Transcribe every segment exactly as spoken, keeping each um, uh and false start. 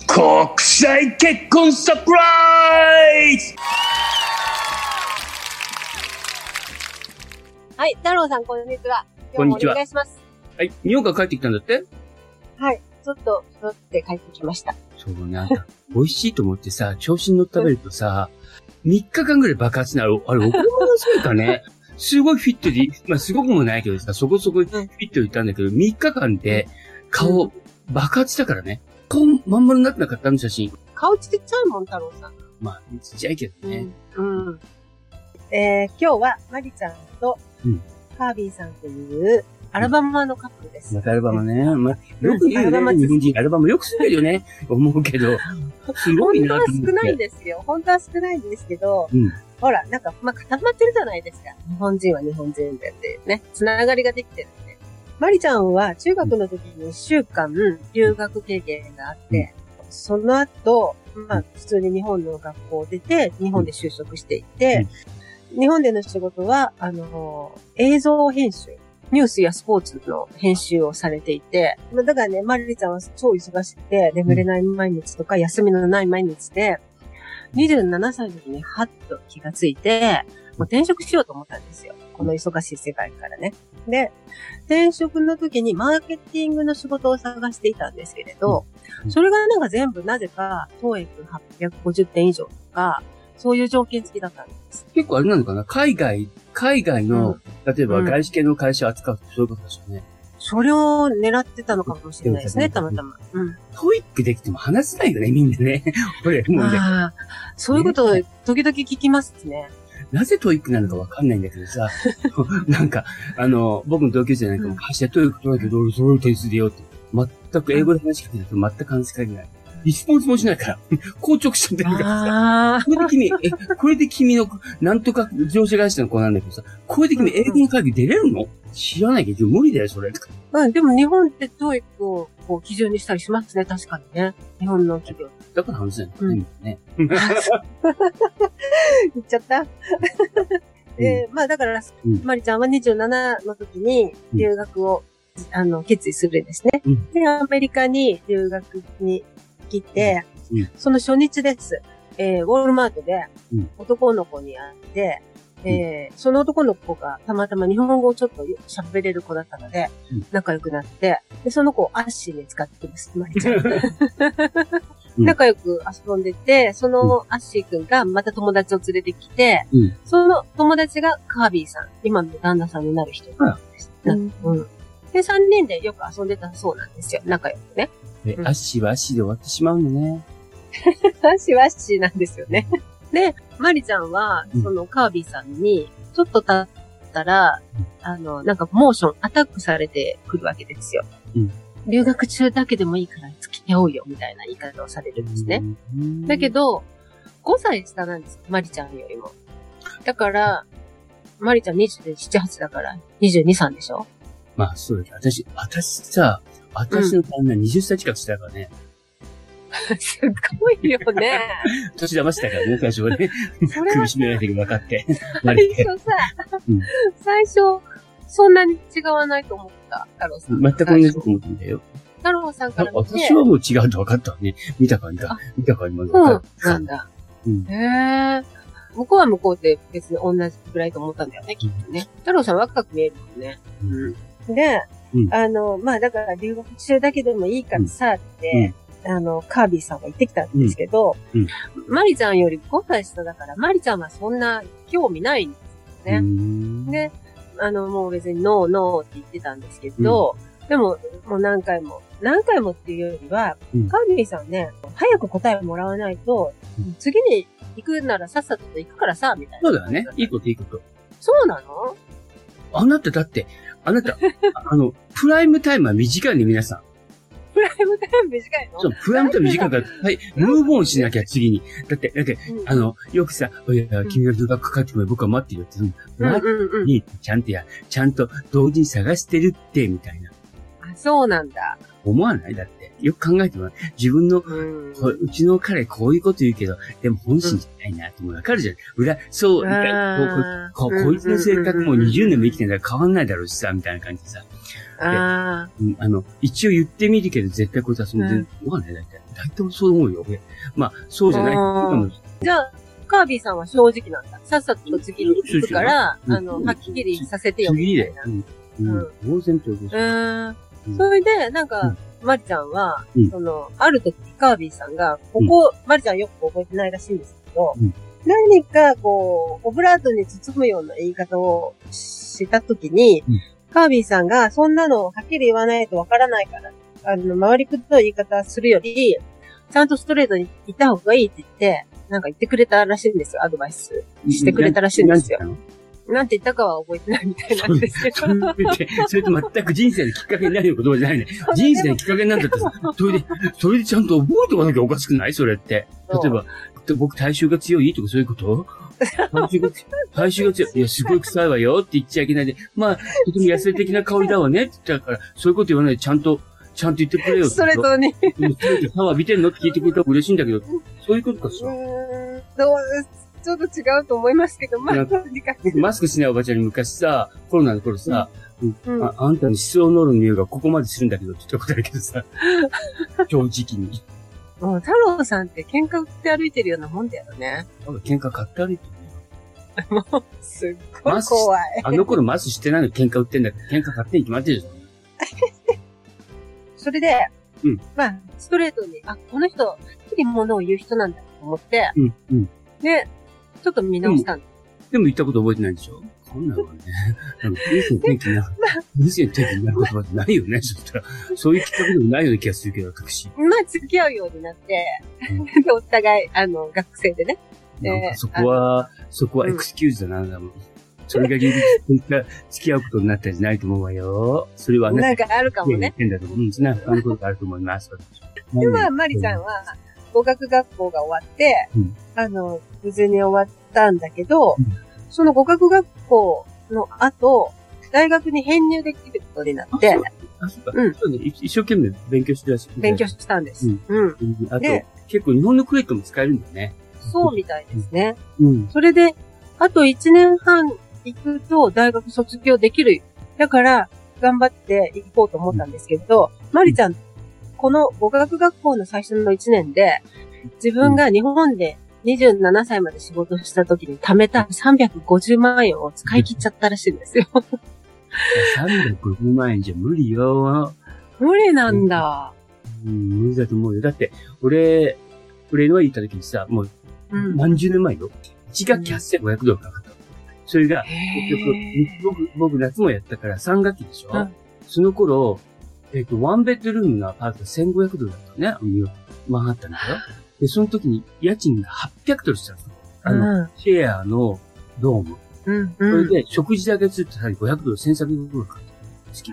国際結婚サプライズ。 はい、太郎さん、こんにちは。今日もお願いします。 はい、日本から帰ってきたんだって？ はい、ちょっと、ちょっと帰ってきました。 そうね、あんた、美味しいと思ってさ、調子に乗って食べるとさ、みっかかんぐらい爆発になる。あれ、お米のせいかね。すごいフィットで、まあ、すごくもないけどさ、そこそこフィットでいったんだけど、みっかかんで顔、うん、爆発したからね。顔まん丸になってなかったの、写真。 顔ちっちゃいもん、太郎さん。 まあ、ちっちゃいけどね。 うん。うん、えー、今日は、マリちゃんと、カービーさんという、アルバマのカップルです。 またアルバマね。まあ、よく言うよね。日本人アルバムよく知ってるよね。思うけど。すごいなと思って。 本当は少ないんですよ。本当は少ないんですけど、うん、ほら、なんか、まあ、固まってるじゃないですか。日本人は日本人でってね。つながりができてるんで。マリちゃんは中学の時にいっしゅうかん留学経験があって、うん、その後、まあ、普通に日本の学校を出て、日本で就職していて、うん、日本での仕事は、あの、映像編集。ニュースやスポーツの編集をされていて、だからね、マリちゃんは超忙しくて、眠れない毎日とか、休みのない毎日で、にじゅうななさいの時にハッと気がついて、もう転職しようと思ったんですよ。この忙しい世界からね。で、転職の時にマーケティングの仕事を探していたんですけれど、それがなんか全部なぜか、トーイックはっぴゃくごじゅってん以上とか、そういう条件付きだったんです。 結構あれなのかな？海外、海外の、うん、例えば外資系の会社を扱うとそういうことでしょうね。 それを狙ってたのかもしれないですね、たまたま。うん。 トイックできても話せないよね、みんなね。これ、もうね。 ああ、そういうことを時々聞きますね。 なぜトイックなのかわかんないんだけどさ、なんか、あの、僕の同級生なんかも、会社トイック取らけど、俺そういう点数でよって。全く英語で話しかけると全く関係ない。リスポンスもしないから、硬直しちゃってるからさ。これで君、え、これで君の、なんとか上司会社の子なんだけどさ、これで君英語の会議出れるの？知らないけど、無理だよ、それ。 うん、でも日本ってトーイックをこう基準にしたりしますね、確かにね。日本の企業。 だから話せないのね。 言っちゃった。えー、まあだから、うん、マリちゃんはにじゅうななの時に留学を、うん、あの、決意するんですね。うん、で、アメリカに留学に来て、うん、その初日です。えー、ウォールマートで男の子に会って、うん、えー、その男の子がたまたま日本語をちょっと喋れる子だったので、うん、仲良くなって、で、その子をアッシーに使ってます、マリちゃん。仲良く遊んでて、そのアッシーくんがまた友達を連れてきて、うん、その友達がカービーさん、今の旦那さんになる人なんです。うんうん、で、さんにんでよく遊んでたそうなんですよ、仲良くね。 え、うん、アッシーはアッシーで終わってしまうのね。 アッシーはアッシーなんですよね。で、マリちゃんは、そのカービーさんに、ちょっと経ったら、うん、あの、なんかモーション、アタックされてくるわけですよ。うん、留学中だけでもいいから付き合おうよ、みたいな言い方をされるんですね。うん、だけど、ごさい下なんですよ、マリちゃんよりも。だから、マリちゃんにじゅうなな、はちだから、にじゅうに、さんでしょ？ まあ、そうです。私、私さ、私の旦那にじゅっさい近くしたからね。 すごいよね。 年騙したからね、最初はね。苦しめられてる分かって。 最初さ、うん、最初、そんなに違わないと思った、太郎さん。 全く同じと思ったんだよ。 太郎さんから見て。 私はもう違うと分かったわね。見た感じだ。見た感じまで分かる。 そうなんだ。うん、へぇー。向こうは向こうで別に同じくらいと思ったんだよね、きっとね。太郎さん若く見えるもんね。うん、で、うん、あの、まあだから留学中だけでもいいからさ、って、うん、あの、カービーさんが言ってきたんですけど、うんうん、マリちゃんよりごさい下だから、マリちゃんはそんな興味ないんですよね。で、あの、もう別にノーノーって言ってたんですけど、うん、でも、もう何回も、何回もっていうよりは、うん、カービーさんね、早く答えをもらわないと、うん、次に行くならさっさと行くからさ、みたいな。 そうだよね。いいこといいこと。 そうなの？ あなただって、あなた、あの、プライムタイムは短いね、皆さん。 プライムタイム短いの？ そう、プライムタイム短いから、はい、ムーブオンしなきゃ次に。だって、だって、うん、あの、よくさ、いや、君が留学帰ってくる僕は待ってるよって、うん、待ってに、ちゃんとや、ちゃんと同時に探してるって、みたいな。 あ、そうなんだ。 思わない？だって。よく考えてもらう。自分の、うん、うちの彼こういうこと言うけど、でも本心じゃないなってもうわかるじゃん。裏、そう、こう、こう、こいつの性格もにじゅうねんも生きてんだから変わんないだろうしさ、みたいな感じでさ。ああ。あの、一応言ってみるけど、絶対こいつはその全然思わないだって。 大体そう思うよ。まあ、そうじゃない。 じゃあ、カービィさんは正直なんだ。さっさと次に行くから、あの、はっきりさせてよ。 次で。うん。うん。当然ということ。 うん。それで、なんか、マリちゃんは、その、ある時、カービィさんが、ここ、マリちゃんよく覚えてないらしいんですけど、何か、こう、オブラートに包むような言い方をした時に、カービィさんが、そんなのはっきり言わないとわからないから、あの、回りくどい言い方するより、ちゃんとストレートに言った方がいいって言って、なんか言ってくれたらしいんですよ。アドバイスしてくれたらしいんですよ。なんて言ったかは覚えてないみたいなんですけど。 それと全く人生のきっかけになるような言葉じゃないね。人生のきっかけになったって、それで、それでちゃんと覚えておかなきゃおかしくないそれって。例えば、僕体臭が強いとかそういうこと体臭が、体臭が強い。いや、すごい臭いわよって言っちゃいけないで、まあ、とても野生的な香りだわねって言ったから、そういうこと言わないでちゃんと、ちゃんと言ってくれよって。 ストレートに。 シャワー浴びてんのって聞いてくれたら嬉しいんだけど、そういうことかしら。 うーん、どうちょっと違うと思いますけど、まあ、 マスクしないおばちゃんに昔さ、コロナの頃さ、うん、あ, あんたの思想ノロの匂いがここまでするんだけどって言ったことあるけどさ、正直に。 もう太郎さんって喧嘩売って歩いてるようなもんだよね。 喧嘩買って歩いてるよ。もう、すっごい怖い。 あの頃マスしてないのに喧嘩売ってんだけど、喧嘩買ってに決まってるじゃん。 それで、 うん、 まあ、ストレートに、あ、この人、はっきりものを言う人なんだと思って、 うんうん、 で、ちょっと見直したんです。でも言ったこと覚えてないでしょそんなのはね。なんか、ニュースの天気になる、ニュースの天気になる言葉ってないよね。そしたら、そういうきっかけでもないような気がするけど、私。 まあ、付き合うようになって、うん、で、お互い、あの、学生でね。 でそこは、そこはエクスキューズだな、うん、それが理由で付き合うことになったんじゃないと思うわよ。それはね。 なんかあるかもね。 変だと思う。うん、そんな他のことがあると思います。 で、まあ、マリちゃんは、語学学校が終わって、うん、あの、無事に終わったんだけど、うん、その語学学校の後、大学に編入できることになって、 あ、そうか。うん。そうね。一生懸命勉強してらっしゃる。 勉強したんです。うん。うん。 あと、結構日本のクレジットも使えるんだよね。 そうみたいですね。 うん。 それで、あと一年半行くと大学卒業できる。だから、頑張って行こうと思ったんですけど、うん、マリちゃん、この語学学校の最初の一年で、自分が日本でにじゅうななさいまで仕事した時に貯めたさんびゃくごじゅうまんえんを使い切っちゃったらしいんですよ。 さんびゃくごじゅうまんえんじゃ無理よ。 無理なんだ。 うん、無理だと思うよ。だって、俺、俺の行った時にさ、もう、何十年前よ。いち学期はっせんごひゃくドルかかった。それが、結局、僕、僕夏もやったからさん学期でしょ、うん、その頃、えっと、ワンベッドルームのアパートせんごひゃくドルだったね。マンハッタンだよ。で、その時に家賃がはっぴゃくドルしたんですよ。あの、うん、シェアのドーム。 うんうん、 それで、食事だけついてさらにごひゃくドル、せんさんびゃくドルかかった。月。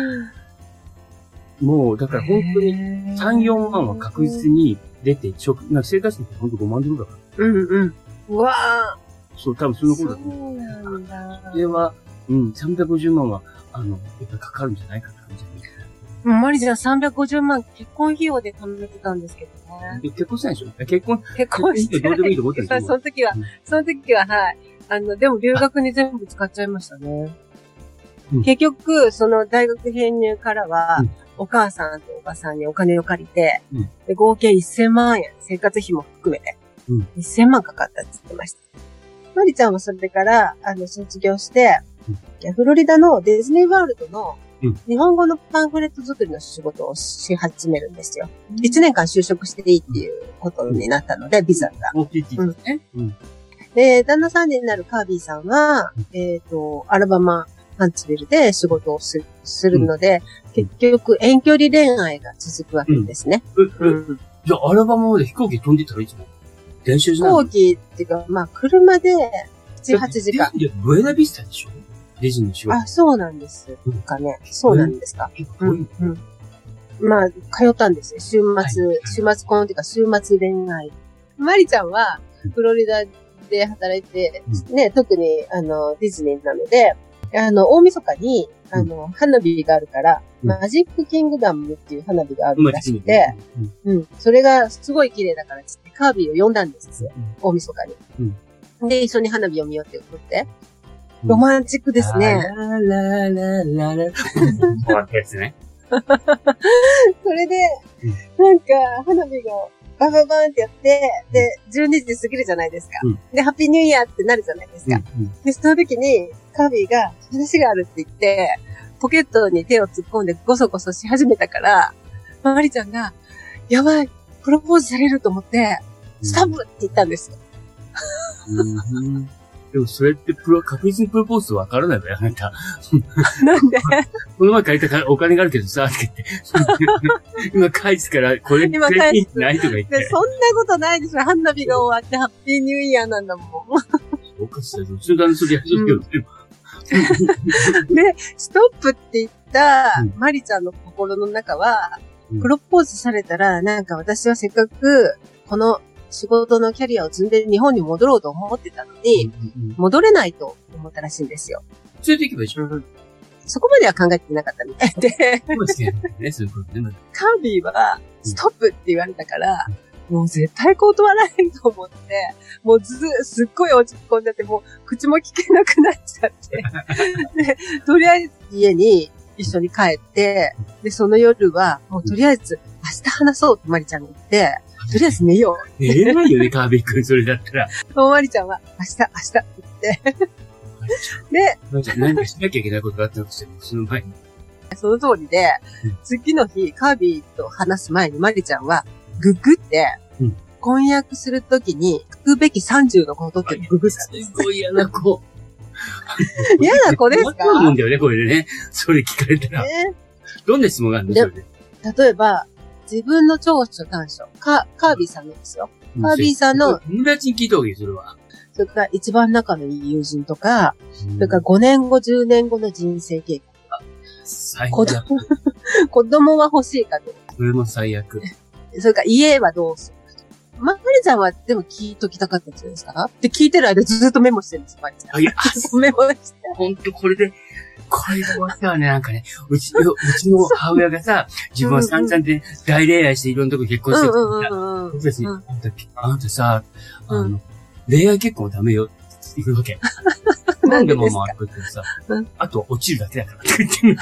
もう、だから本当にさん、よんまんは確実に出て、食、なんか生活費って本当ごまんドルだから。 うんうん。うわぁ。 そう、多分その頃だと思う。そうなんだ。 それは、うん、さんびゃくごじゅうまんは、あの、やっぱりかかるんじゃないかって感じだね。 マリちゃんさんびゃくごじゅうまん結婚費用で貯めてたんですけどね。 結婚したんでしょ結婚、 結婚してない。 どうでもいいと思ってるんですよ。 その時は、うん、その時は、はい。あの、でも留学に全部使っちゃいましたね。うん、結局、その大学編入からは、うん、お母さんとおばさんにお金を借りて、うん、で合計せんまんえん、生活費も含めて、うん、せんまんかかったって言ってました。マリちゃんはそれから、あの、卒業して、うん、フロリダのディズニーワールドの、日本語のパンフレット作りの仕事をし始めるんですよ。いちねんかん就職していいっていうことになったので、ビザが。 うんうん、 で、旦那さんになるカービーさんは、えっと、アラバマ、ハンツビルで仕事をする、するので、うん、結局遠距離恋愛が続くわけですね。 うんうんうん、じゃあ、アラバマまで飛行機飛んでたらいつも電車じゃない？ 飛行機っていうか、まあ、車でなな、はちじかん。 いや、ブエナビスタでしょディズニーの仕事。 あ、そうなんですかね。うん、そうなんですか。うんうん、まあ、通ったんですよ。週末、はい、週末婚っていうか、週末恋愛。マリちゃんは、フロリダで働いて、うん、ね、特に、あの、ディズニーなので、あの、大晦日に、あの、うん、花火があるから、うん、マジックキングダムっていう花火があるらしくて、うん、うん。それがすごい綺麗だからつって、カービィを呼んだんですよ。うん、大晦日に、うん。で、一緒に花火を見ようって言って。ロマンチックですね。 ララララララ。こうやったやつね。 それで、なんか、花火がバンバンバンってやって、で、じゅうにじ過ぎるじゃないですか。うん、で、ハッピーニューイヤーってなるじゃないですか。うんうん、で、その時に、カービィが話があるって言って、ポケットに手を突っ込んでゴソゴソし始めたから、マリちゃんが、やばい、プロポーズされると思って、スタブって言ったんですよ。 うん、でもそれってプロ、確実にプロポーズわからないわよ、あなた。 なんでこの前借りたお金があるけどさ、って言って。今返すから、これ、 今返す。 ないとか言って。 そんなことないでしょ。花火が終わってハッピーニューイヤーなんだもん。 おかしいよ。中断するやつよ。 で、ストップって言った、マリちゃんの心の中は、うん、プロポーズされたら、なんか私はせっかく、この仕事のキャリアを積んで日本に戻ろうと思ってたのに、うんうん、戻れないと思ったらしいんですよ。 連れて行けばいいじゃん。 そこまでは考えてなかったみたいで。 そうですね。そういうことね。 カービィは、ストップって言われたから、うん、もう絶対断られると思って、もうず、すっごい落ち込んじゃって、もう口も聞けなくなっちゃって。で、とりあえず家に一緒に帰って、で、その夜は、もうとりあえず明日話そうってマリちゃんが言って、とりあえず寝よう。 寝れないよね、カービィ君、それだったら。 もうマリちゃんは、明日、明日って言って。で、 何かしなきゃいけないことがあったとしても、その前に。 その通りで、うん、次の日、カービィと話す前にマリちゃんは、ググって、うん、婚約するときに、聞くべきさんじゅうのことってググったんです。 すごい嫌な子。 嫌な子ですか？ そうなんだよね、これでね。それ聞かれたら。ね、どんな質問があるんですか？例えば、自分の長所短所。カービィさんのですよ。カービィさんの。 友達に聞いた方がいい、それは。 それから一番仲のいい友人とか、うん、それからごねんご、じゅうねんごの人生経験とか。 最悪。 子供は欲しいかどうか。 それも最悪。 それから家はどうするか。マリちゃんはでも聞いときたかったんじゃないですか？で、聞いてる間ずっとメモしてるんです、マリちゃん。 いや、 メモして。 ほんとこれで、これで終わったわね、なんかね。うち、うちの母親がさ、自分は散々で大恋愛していろんなとこ結婚してるから、僕たち、あんた、あんたさ、あの、うん、恋愛結婚はダメよって言うわけ。なんでもまあ、こうやってさ、うん、あとは落ちるだけだからって言ってる。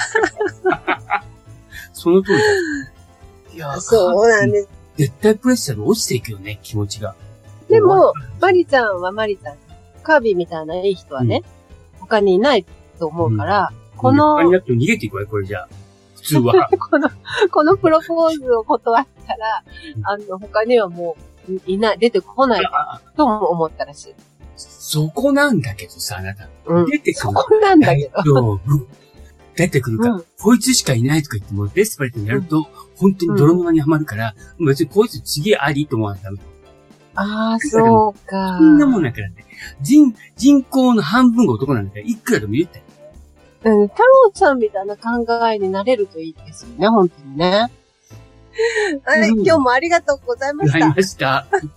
その通りだ。いや、 そうなんです。 絶対プレッシャーで落ちていくよね、気持ちが。 でも、マリちゃんはマリちゃん。カービィみたいないい人はね、うん、他にいないと思うから、うん、この、 他になっても逃げていくわよ、これじゃあ。普通は。 この、このプロポーズを断ったら、あの、他にはもう、いない、出てこないとも思ったらしい。 そこなんだけどさ、あなた。うん、出てくる。そこなんだけど。 出てくるから、うん、こいつしかいないとか言っても、デスパレットにやると、うん、本当に泥沼にはまるから、うん、別にこいつ次ありと思わないとダメ。 ああ、そうか。 そんなもんだからね。人、人口の半分が男なんだから、いくらでも言ったよ。 うん、太郎さんみたいな考えになれるといいですよね、本当にね。はい、うん、今日もありがとうございました。 ありがとうございました。